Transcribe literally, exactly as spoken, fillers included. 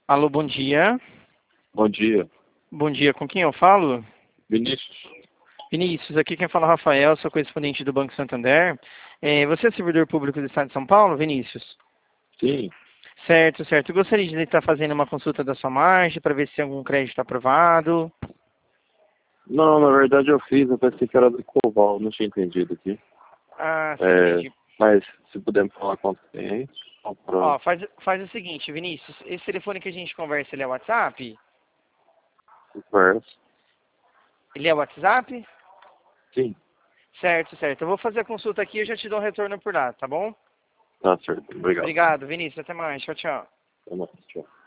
Alô, bom dia. Bom dia. Bom dia, com quem eu falo? Vinícius? Vinícius, aqui quem fala é o Rafael, sou correspondente do Banco Santander. É, você é servidor público do Estado de São Paulo, Vinícius? Sim. Certo, certo. Eu gostaria de estar fazendo uma consulta da sua margem para ver se algum crédito está aprovado. Não, na verdade eu fiz, eu pensei que era do Coval, não tinha entendido aqui. Ah, sim, É, entendi. mas se puder me falar quanto tem aí, só pra... Ó, faz, faz o seguinte, Vinícius, esse telefone que a gente conversa, ele é WhatsApp? Conversa. Ele é WhatsApp? Sim, Certo, certo. Eu vou fazer a consulta aqui e eu já te dou um retorno por lá, tá bom? tá certo. Obrigado. Obrigado, Vinícius. Até mais. Tchau, tchau. Até mais. Tchau.